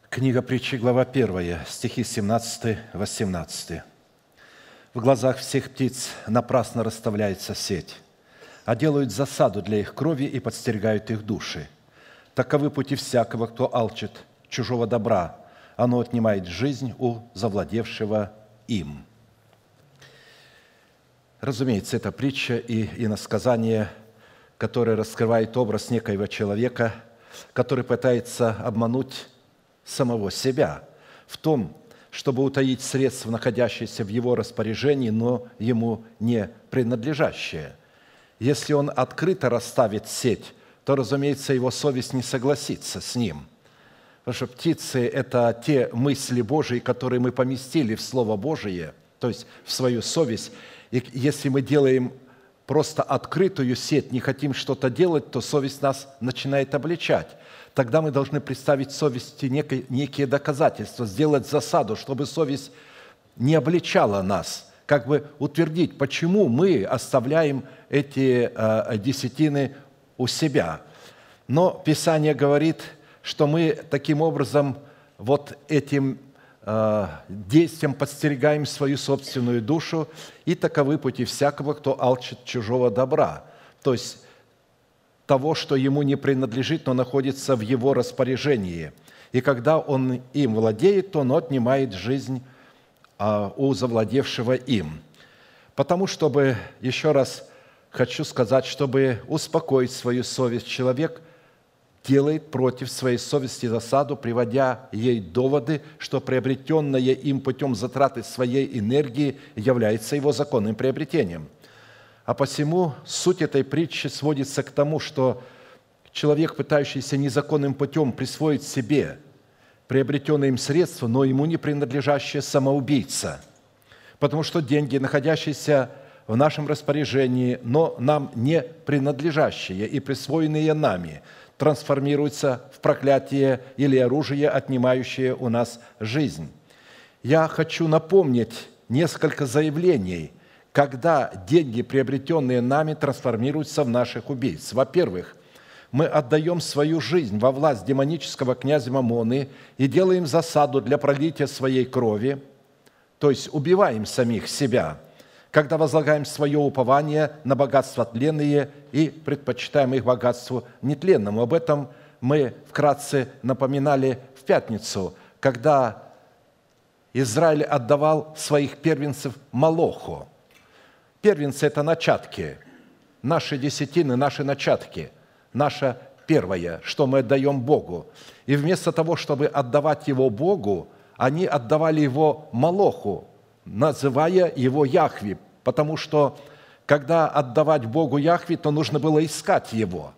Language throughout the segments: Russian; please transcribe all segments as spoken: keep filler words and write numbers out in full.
Книга Притчи, глава первая, стихи семнадцатый-восемнадцатый. «В глазах всех птиц напрасно расставляется сеть, а делают засаду для их крови и подстерегают их души. Таковы пути всякого, кто алчит чужого добра, оно отнимает жизнь у завладевшего им». Разумеется, это притча и иносказание, которое раскрывает образ некоего человека, который пытается обмануть самого себя в том, чтобы утаить средства, находящиеся в его распоряжении, но ему не принадлежащие. Если он открыто расставит сеть, то, разумеется, его совесть не согласится с ним. Потому что птицы – это те мысли Божии, которые мы поместили в Слово Божие, то есть в свою совесть. И если мы делаем просто открытую сеть, не хотим что-то делать, то совесть нас начинает обличать. Тогда мы должны представить совести некие, некие доказательства, сделать засаду, чтобы совесть не обличала нас, как бы утвердить, почему мы оставляем эти э, десятины у себя. Но Писание говорит, что мы таким образом вот этим э, действием подстерегаем свою собственную душу, и таковы пути всякого, кто алчит чужого добра. То есть того, что ему не принадлежит, но находится в его распоряжении. И когда он им владеет, то он отнимает жизнь у завладевшего им. Потому, чтобы, еще раз хочу сказать, чтобы успокоить свою совесть, человек делает против своей совести засаду, приводя ей доводы, что приобретенное им путем затраты своей энергии является его законным приобретением. А посему суть этой притчи сводится к тому, что человек, пытающийся незаконным путем присвоить себе приобретенные им средства, но ему не принадлежащие, самоубийца. Потому что деньги, находящиеся в нашем распоряжении, но нам не принадлежащие и присвоенные нами, трансформируются в проклятие или оружие, отнимающее у нас жизнь. Я хочу напомнить несколько заявлений, когда деньги, приобретенные нами, трансформируются в наших убийц. Во-первых, мы отдаем свою жизнь во власть демонического князя Мамоны и делаем засаду для пролития своей крови, то есть убиваем самих себя, когда возлагаем свое упование на богатства тленные и предпочитаем их богатству нетленному. Об этом мы вкратце напоминали в пятницу, когда Израиль отдавал своих первенцев Молоху. Первенцы – это начатки, наши десятины, наши начатки, наше первое, что мы отдаем Богу. И вместо того, чтобы отдавать его Богу, они отдавали его Молоху, называя его Яхве, потому что, когда отдавать Богу Яхве, то нужно было искать его.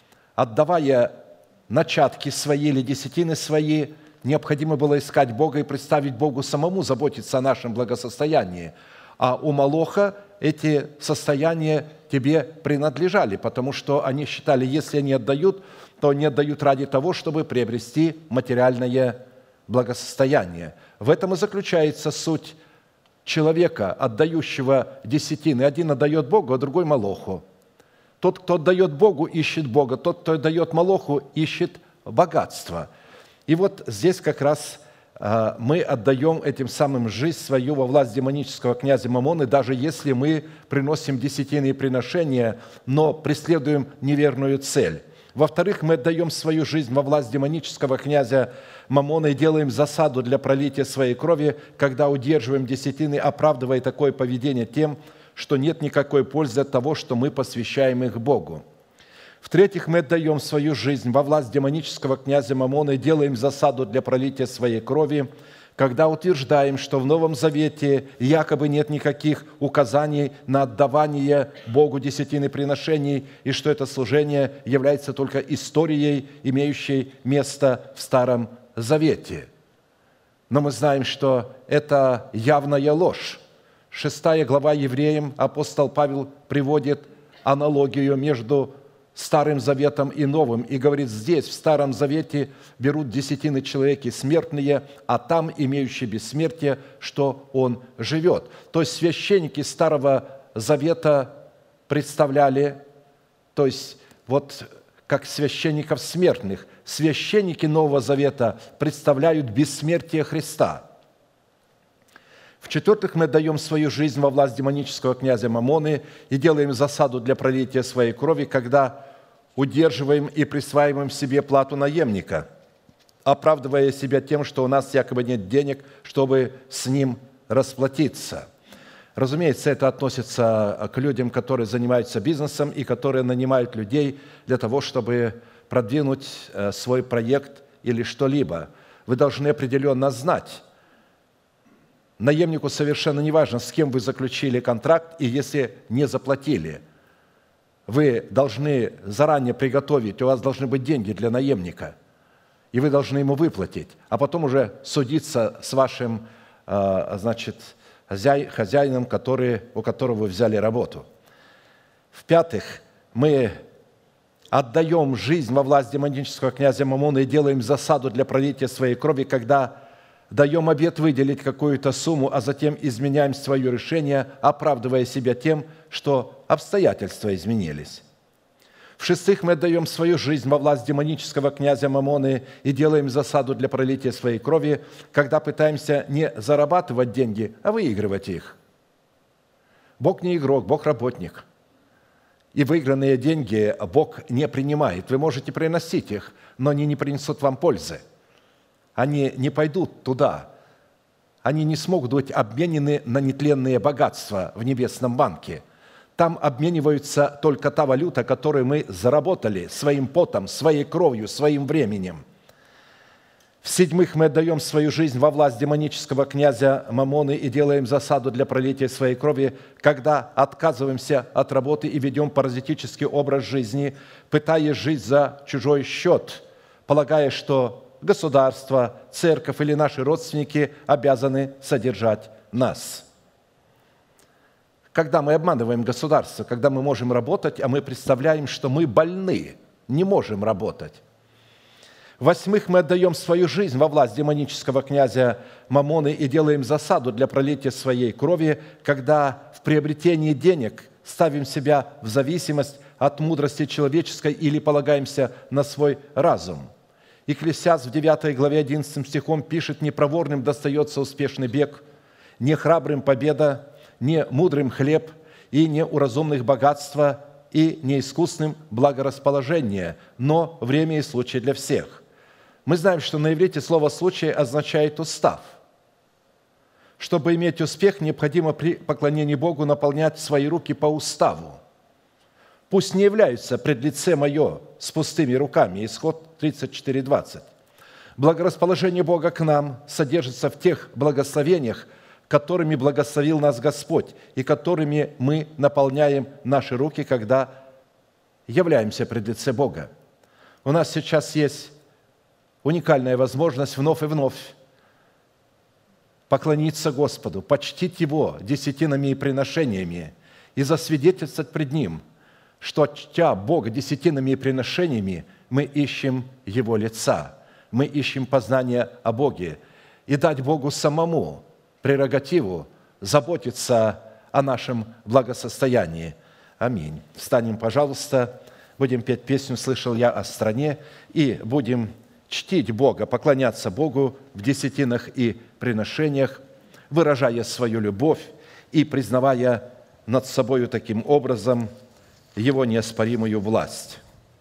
Отдавая начатки свои или десятины свои, необходимо было искать Бога и представить Богу самому заботиться о нашем благосостоянии. А у Молоха эти состояния тебе принадлежали, потому что они считали, если они отдают, то они отдают ради того, чтобы приобрести материальное благосостояние. В этом и заключается суть человека, отдающего десятины. Один отдает Богу, а другой Молоху. Тот, кто отдает Богу, ищет Бога. Тот, кто отдает Молоху, ищет богатство. И вот здесь как раз мы отдаем этим самым жизнь свою во власть демонического князя Мамоны, даже если мы приносим десятинные приношения, но преследуем неверную цель. Во-вторых, мы отдаем свою жизнь во власть демонического князя Мамона и делаем засаду для пролития своей крови, когда удерживаем десятины, оправдывая такое поведение тем, что нет никакой пользы от того, что мы посвящаем их Богу. В-третьих, мы отдаем свою жизнь во власть демонического князя Мамона и делаем засаду для пролития своей крови, когда утверждаем, что в Новом Завете якобы нет никаких указаний на отдавание Богу десятины приношений, и что это служение является только историей, имеющей место в Старом Завете. Но мы знаем, что это явная ложь. Шестая глава Евреям, апостол Павел приводит аналогию между Старым Заветом и Новым, и говорит, здесь, в Старом Завете, берут десятины человеки смертные, а там, имеющие бессмертие, что он живет. То есть священники Старого Завета представляли, то есть вот как священников смертных. Священники Нового Завета представляют бессмертие Христа. В-четвертых, мы отдаем свою жизнь во власть демонического князя Мамоны и делаем засаду для пролития своей крови, когда удерживаем и присваиваем себе плату наемника, оправдывая себя тем, что у нас якобы нет денег, чтобы с ним расплатиться. Разумеется, это относится к людям, которые занимаются бизнесом и которые нанимают людей для того, чтобы продвинуть свой проект или что-либо. Вы должны определенно знать. Наемнику совершенно не важно, с кем вы заключили контракт, и если не заплатили. Вы должны заранее приготовить, у вас должны быть деньги для наемника, и вы должны ему выплатить, а потом уже судиться с вашим, значит, хозяином, который, у которого вы взяли работу. В-пятых, мы отдаем жизнь во власть демонического князя Мамона и делаем засаду для пролития своей крови, когда даем обет выделить какую-то сумму, а затем изменяем свое решение, оправдывая себя тем, что обстоятельства изменились. В-шестых, мы отдаем свою жизнь во власть демонического князя Мамоны и делаем засаду для пролития своей крови, когда пытаемся не зарабатывать деньги, а выигрывать их. Бог не игрок, Бог работник. И выигранные деньги Бог не принимает. Вы можете приносить их, но они не принесут вам пользы. Они не пойдут туда. Они не смогут быть обменены на нетленные богатства в небесном банке. Там обмениваются только та валюта, которую мы заработали своим потом, своей кровью, своим временем. В-седьмых, мы отдаем свою жизнь во власть демонического князя Мамоны и делаем засаду для пролития своей крови, когда отказываемся от работы и ведем паразитический образ жизни, пытаясь жить за чужой счет, полагая, что государство, церковь или наши родственники обязаны содержать нас. Когда мы обманываем государство, когда мы можем работать, а мы представляем, что мы больны, не можем работать. В-восьмых, мы отдаем свою жизнь во власть демонического князя Мамоны и делаем засаду для пролития своей крови, когда в приобретении денег ставим себя в зависимость от мудрости человеческой или полагаемся на свой разум. Екклесиаст в девятой главе одиннадцатым стихом пишет: «Не проворным достается успешный бег, не храбрым победа, не мудрым хлеб, и не у разумных богатства, и не искусным благорасположение, но время и случай для всех». Мы знаем, что на иврите слово «случай» означает «устав». Чтобы иметь успех, необходимо при поклонении Богу наполнять свои руки по уставу. «Пусть не являются пред лице мое с пустыми руками». Исход тридцать четыре двадцать. Благорасположение Бога к нам содержится в тех благословениях, которыми благословил нас Господь и которыми мы наполняем наши руки, когда являемся пред лице Бога. У нас сейчас есть уникальная возможность вновь и вновь поклониться Господу, почтить Его десятинами и приношениями и засвидетельствовать пред Ним, что, чтя Бога десятинами и приношениями, мы ищем Его лица, мы ищем познания о Боге, и дать Богу самому прерогативу заботиться о нашем благосостоянии. Аминь. Встанем, пожалуйста, будем петь песню «Слышал я о стране» и будем чтить Бога, поклоняться Богу в десятинах и приношениях, выражая свою любовь и признавая над собою таким образом Его неоспоримую власть.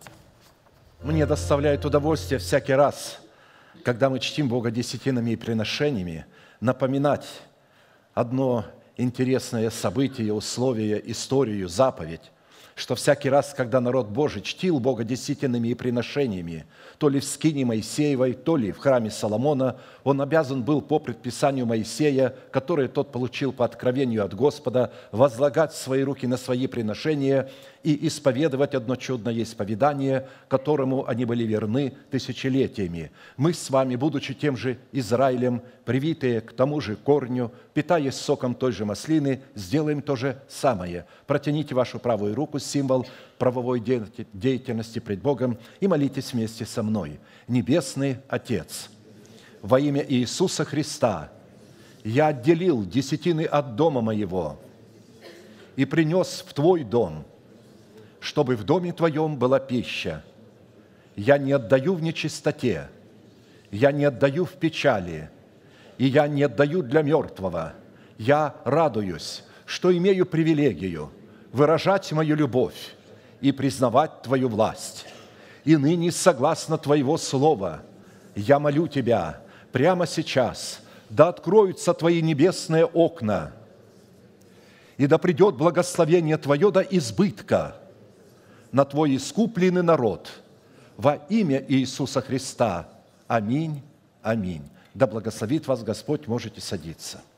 Мне доставляет удовольствие всякий раз, когда мы чтим Бога десятинами и приношениями, напоминать одно интересное событие, условие, историю, заповедь, что всякий раз, когда народ Божий чтил Бога десятинами и приношениями, то ли в скинии Моисеевой, то ли в храме Соломона, он обязан был по предписанию Моисея, которое тот получил по откровению от Господа, возлагать свои руки на свои приношения и исповедовать одно чудное исповедание, которому они были верны тысячелетиями. Мы с вами, будучи тем же Израилем, привитые к тому же корню, питаясь соком той же маслины, сделаем то же самое. Протяните вашу правую руку, символ правовой деятельности пред Богом, и молитесь вместе со мной. Небесный Отец, во имя Иисуса Христа я отделил десятины от дома моего и принес в Твой дом, чтобы в доме Твоем была пища. Я не отдаю в нечистоте, я не отдаю в печали, и я не отдаю для мертвого. Я радуюсь, что имею привилегию выражать мою любовь и признавать Твою власть. И ныне, согласно Твоего слова, я молю Тебя прямо сейчас, да откроются Твои небесные окна, и да придет благословение Твое до избытка на Твой искупленный народ во имя Иисуса Христа. Аминь, аминь. Да благословит вас Господь, можете садиться.